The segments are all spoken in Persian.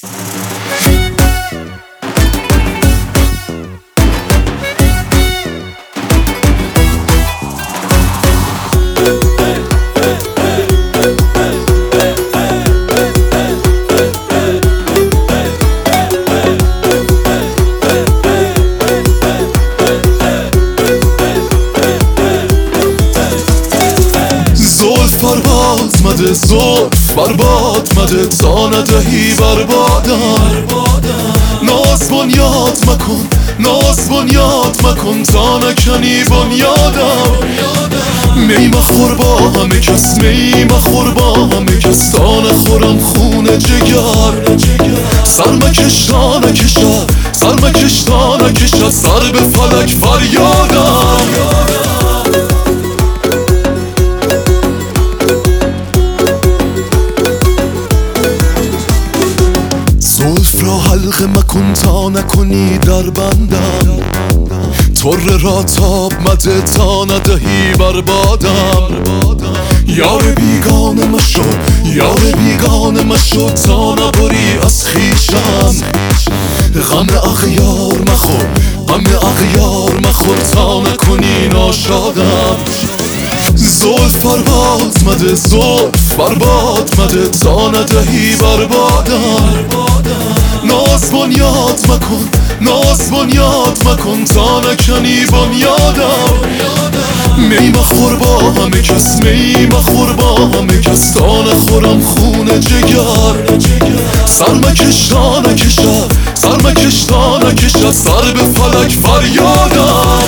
برباد مده زلف برباد مده تا ندهی بربادم ناز بنیاد مکن ناز بنیاد مکن تا نکنی بنیادم می مخور با همه کس می مخور با همه کس تا نخورم خون جگر سر مکش تا نکشد سر مکش تا نکشد سر به فلک فریادم زلف را حلقه مکن تا نکنی در بندم طره را تاب مده تا ندهی بربادم یار بیگانه مشو یار بیگانه مشو تا نبری از خویشم غم اغیار مخور غم اغیار مخور تا نکنی ناشادم زلف برباد مده زلف برباد مده تا ندهی بربادم ناز بنیاد مکن ناز بنیاد مکن تا نکنی بنیادم می مخور با همه کس می مخور با همه کس تا نخورم خون جگر سر مکش تا نکشد سر مکش تا نکشد سر به فلک فریادم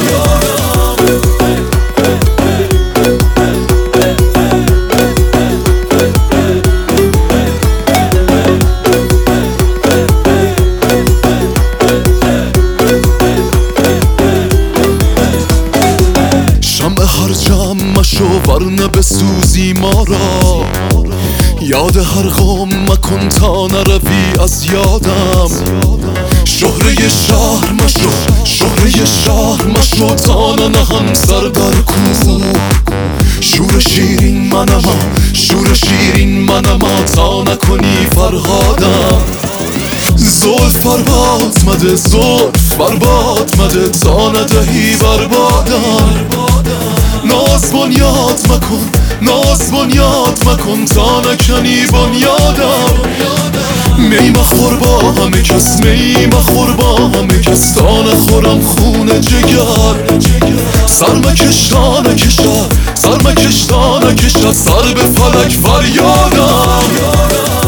هر جمع مشو ورنه بسوزی ما را یاد هر غم مکن تا نروی از یادم شهره شهر مشو شهره شهر مشو تا ننهم سر در کو شور شیرین منما شور شیرین منما تا نکنی فرهادم زلف برباد مده زلف برباد مده تا ندهی بربادم ناز بنیاد مکن ناز بنیاد مکن تا نکنی بنیادم می مخور با همه کس می مخور با همه کس تا نخورم خون جگر سر مکش تا نکشد سر مکش تا نکشد سر به فلک فریادم